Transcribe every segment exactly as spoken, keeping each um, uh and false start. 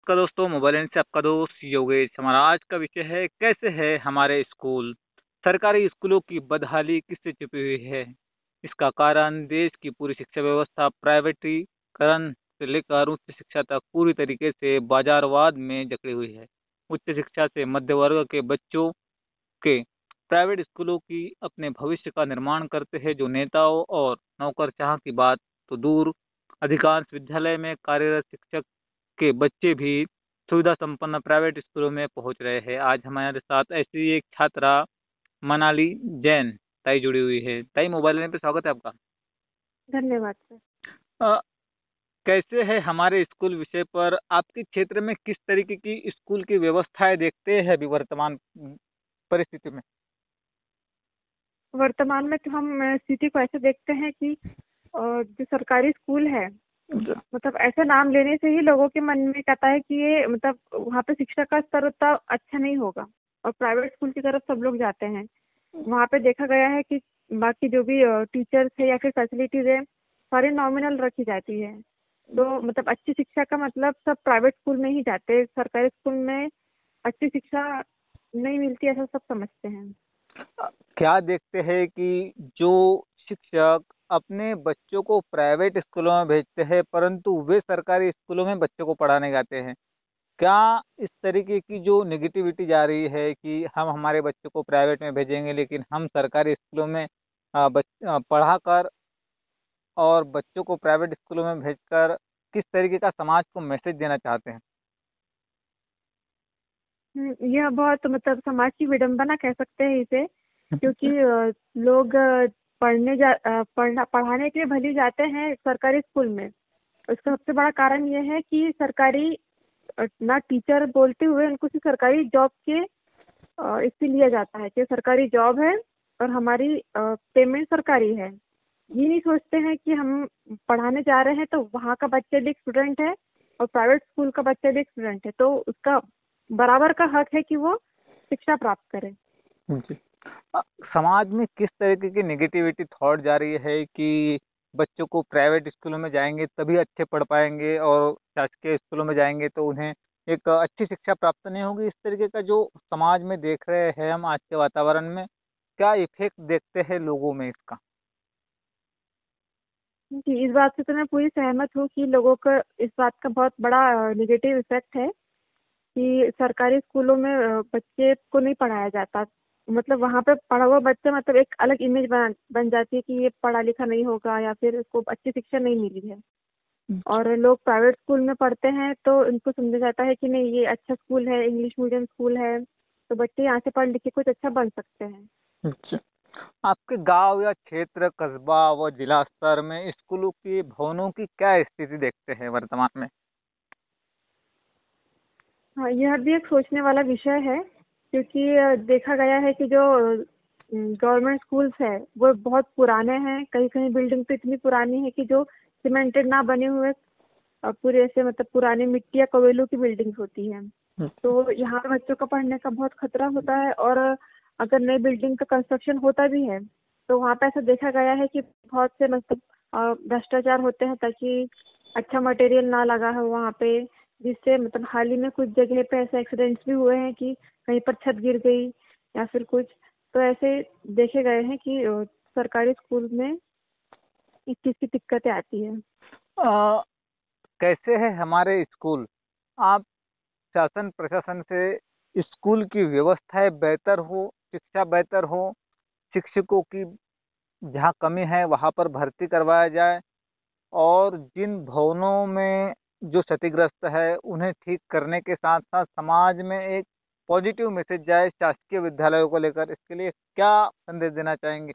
का दोस्तों mobile line से आपका दोस्त योगेश। हमारा आज का विषय है कैसे है हमारे स्कूल। सरकारी स्कूलों की बदहाली किससे छुपी हुई है। इसका कारण देश की पूरी शिक्षा व्यवस्था प्राइवेटीकरण से लेकर उच्च शिक्षा तक पूरी तरीके से बाजारवाद में जकड़ी हुई है। उच्च शिक्षा से मध्य वर्ग के बच्चों के प्राइवेट स्कूलों की अपने भविष्य का निर्माण करते हैं, जो नेताओं और नौकरशाह की बात तो दूर, अधिकांश विद्यालय में कार्यरत शिक्षक के बच्चे भी सुविधा संपन्न प्राइवेट स्कूलों में पहुंच रहे हैं। आज हमारे साथ ऐसी एक छात्रा मनाली जैन ताई जुड़ी हुई है। ताई, मोबाइल लाइन पे स्वागत है आपका। धन्यवाद सर। अ, कैसे है हमारे स्कूल विषय पर आपके क्षेत्र में किस तरीके की स्कूल की व्यवस्थाएं देखते हैं अभी वर्तमान परिस्थिति में। वर्तमान में तो हम अ, स्थिति को ऐसे देखते हैं कि अ, जो सरकारी स्कूल है, मतलब ऐसा नाम लेने से ही लोगों के मन में कहता है कि ये मतलब वहाँ पे शिक्षा का स्तर उतना अच्छा नहीं होगा, और प्राइवेट स्कूल की तरफ सब लोग जाते हैं। वहाँ पे देखा गया है कि बाकी जो भी टीचर्स है या फिर फैसिलिटीज है, सारी नॉमिनल रखी जाती है। तो मतलब अच्छी शिक्षा का मतलब सब प्राइवेट स्कूल में ही जाते हैं, सरकारी स्कूल में अच्छी शिक्षा नहीं मिलती, ऐसा सब समझते हैं। क्या देखते हैं कि जो शिक्षक अपने बच्चों को प्राइवेट स्कूलों में भेजते हैं परंतु वे सरकारी स्कूलों में बच्चों को पढ़ाने जाते हैं। क्या इस तरीके की जो नेगेटिविटी जा रही है कि हम हमारे बच्चों को प्राइवेट में भेजेंगे लेकिन हम सरकारी स्कूलों में आ, बच आ, पढ़ाकर और बच्चों को प्राइवेट स्कूलों में भेजकर किस तरीके का समाज को मैसेज देना चाहते हैं। हम्म, यह बहुत मतलब समाज की विडंबना कह सकते हैं इसे, क्योंकि अ, लोग अ, पढ़ने जा अ, पढ़ना पढ़ाने के लिए भले जाते हैं सरकारी स्कूल में। उसका सबसे बड़ा कारण यह है कि सरकारी अ, ना टीचर बोलते हुए उनको सिर्फ सरकारी जॉब के अ, इससे लिया जाता है कि सरकारी जॉब है और हमारी पेमेंट सरकारी है। ये नहीं सोचते हैं कि हम पढ़ाने जा रहे हैं तो वहाँ का बच्चा भी एक स्टूडेंट है और प्राइवेट स्कूल का बच्चा भी एक स्टूडेंट है, तो उसका बराबर का हक है कि वो शिक्षा प्राप्त करे। जी। अ, समाज में किस तरीके की नेगेटिविटी थॉट जा रही है कि बच्चों को प्राइवेट स्कूलों में जाएंगे तभी अच्छे पढ़ पाएंगे और शासकीय स्कूलों में जाएंगे तो उन्हें एक अच्छी शिक्षा प्राप्त नहीं होगी। इस तरीके का जो समाज में देख रहे हैं हम आज के वातावरण में, क्या इफेक्ट देखते हैं लोगों में इसका। जी, इस बात से तो मैं पूरी सहमत हूँ कि लोगों का इस बात का बहुत बड़ा निगेटिव इफेक्ट है कि सरकारी स्कूलों में अ, बच्चे को नहीं पढ़ाया जाता। मतलब वहाँ पे पढ़ा हुआ बच्चा मतलब एक अलग इमेज बन बन जाती है कि ये पढ़ा लिखा नहीं होगा या फिर इसको अच्छी शिक्षा नहीं मिली है। और लोग प्राइवेट स्कूल में पढ़ते हैं तो उनको समझा जाता है कि नहीं, ये अच्छा स्कूल है, इंग्लिश मीडियम स्कूल है, तो बच्चे यहाँ से पढ़ लिख के कुछ अच्छा बन सकते हैं। अच्छा। आपके गांव या क्षेत्र, कस्बा व जिला स्तर में स्कूलों की भवनों की क्या स्थिति देखते हैं वर्तमान में। हाँ, यह भी एक सोचने वाला विषय है, क्योंकि अ, देखा गया है कि जो गवर्नमेंट स्कूल्स है वो बहुत पुराने हैं। कहीं कहीं बिल्डिंग तो इतनी पुरानी है कि जो सीमेंटेड ना बने हुए अ, पूरे ऐसे मतलब पुरानी मिट्टी या कोयलों की बिल्डिंग्स होती हैं। तो यहाँ पे बच्चों का पढ़ने का बहुत खतरा होता है, और अगर नई बिल्डिंग का कंस्ट्रक्शन होता भी है तो वहाँ पे ऐसा देखा गया है कि बहुत से मतलब अ, भ्रष्टाचार होते हैं, ताकि अच्छा मटेरियल ना लगा हो वहाँ पे, जिससे मतलब हाल ही में कुछ जगह पे ऐसे एक्सीडेंट्स भी हुए हैं कि कहीं पर छत गिर गई या फिर कुछ। तो ऐसे देखे गए हैं कि अ, सरकारी स्कूल में इस चीज़ की दिक्कतें आती है। अ, कैसे है हमारे स्कूल। आप शासन प्रशासन से स्कूल की व्यवस्थाएं बेहतर हो, शिक्षा बेहतर हो, शिक्षकों की जहाँ कमी है वहाँ पर भर्ती करवाया जाए और जिन भवनों में जो क्षतिग्रस्त है उन्हें ठीक करने के साथ साथ समाज में एक पॉजिटिव मैसेज जाए शासकीय विद्यालयों को लेकर, इसके लिए क्या संदेश देना चाहेंगे।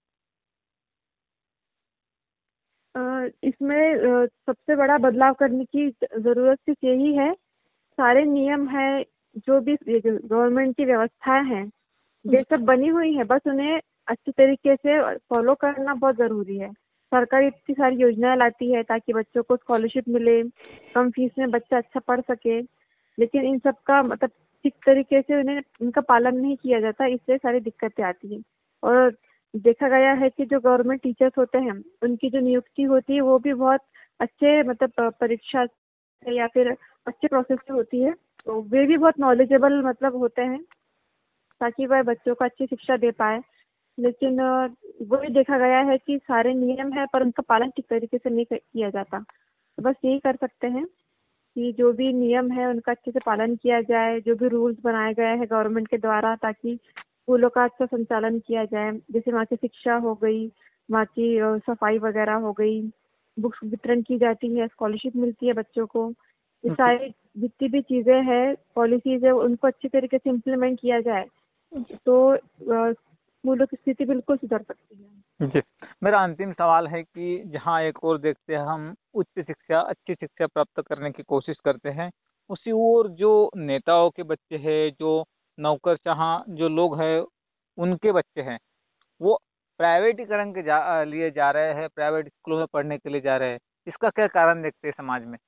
अ, इसमें अ, सबसे बड़ा बदलाव करने की जरूरत सिर्फ यही है, सारे नियम है, जो भी गवर्नमेंट की व्यवस्थाएं हैं, ये सब बनी हुई है, बस उन्हें अच्छी तरीके से फॉलो करना बहुत जरूरी है। सरकार इतनी सारी योजनाएं लाती है ताकि बच्चों को स्कॉलरशिप मिले, कम फीस में बच्चा अच्छा पढ़ सके, लेकिन इन सब का मतलब ठीक तरीके से उन्हें उनका पालन नहीं किया जाता, इससे सारी दिक्कतें आती हैं। और देखा गया है कि जो गवर्नमेंट टीचर्स होते हैं उनकी जो नियुक्ति होती है वो भी बहुत अच्छे मतलब अ, परीक्षा से या फिर अच्छे प्रोसेस से होती है, तो वे भी बहुत नॉलेजेबल मतलब होते हैं ताकि वह बच्चों को अच्छी शिक्षा दे पाए। लेकिन अ, वही देखा गया है कि सारे नियम है पर उनका पालन ठीक तरीके से नहीं कर- किया जाता। तो बस यही कर सकते हैं कि जो भी नियम है उनका अच्छे से पालन किया जाए, जो भी रूल्स बनाए गए हैं गवर्नमेंट के द्वारा, ताकि स्कूलों का अच्छा संचालन किया जाए। जैसे वहाँ की शिक्षा हो गई, वहाँ की अ, सफाई वगैरह हो गई, बुक्स वितरण की जाती है, स्कॉलरशिप मिलती है बच्चों को। ये जी। सारी जितनी भी चीजें हैं, पॉलिसीज है, उनको अच्छी तरीके से इम्प्लीमेंट किया जाए तो अ, स्कूलों की स्थिति बिल्कुल सुधर सकती है। जी। मेरा अंतिम सवाल है कि जहाँ एक और देखते हैं हम उच्च शिक्षा अच्छी शिक्षा प्राप्त करने की कोशिश करते हैं, उसी ओर जो नेताओं के बच्चे हैं, जो नौकरशाह जो लोग हैं, उनके बच्चे हैं, वो प्राइवेटीकरण के जा लिए जा रहे हैं, प्राइवेट स्कूलों में पढ़ने के लिए जा रहे हैं। इसका क्या कारण देखते हैं समाज में?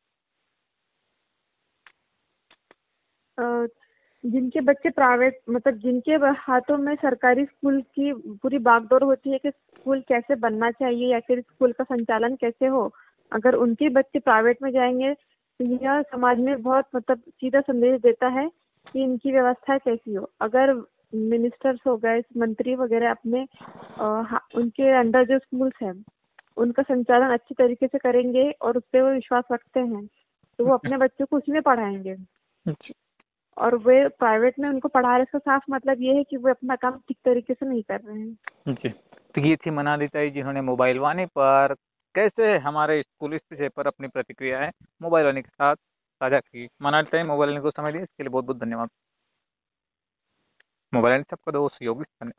अ, जिनके बच्चे प्राइवेट मतलब जिनके ब- हाथों में सरकारी स्कूल की पूरी बागडोर होती है कि स्कूल कैसे बनना चाहिए या फिर स्कूल का संचालन कैसे हो, अगर उनके बच्चे प्राइवेट में जाएंगे तो यह समाज में बहुत मतलब सीधा संदेश देता है कि इनकी व्यवस्था कैसी हो। अगर मिनिस्टर्स हो गए, मंत्री वगैरह अपने अ, हा- उनके अंडर जो स्कूल्स हैं उनका संचालन अच्छी तरीके से करेंगे और उस पर वो विश्वास रखते हैं, तो वो अपने बच्चों को उसमें पढ़ाएंगे। जी। और वे प्राइवेट में उनको पढ़ा रहे, इसका साफ मतलब ये है कि वे अपना काम ठीक तरीके से नहीं कर रहे हैं। जी। तो ये थी मनाली ताई, जिन्होंने मोबाइल वाणी पर कैसे हमारे स्कूल इस विषय पर अपनी प्रतिक्रियाएं मोबाइल वाणी के साथ साझा की। मनाली ताई, मोबाइल वाणी को समय दिया इसके लिए बहुत बहुत धन्यवाद। मोबाइल वाणी से आपका दोस्त योगी, धन्यवाद।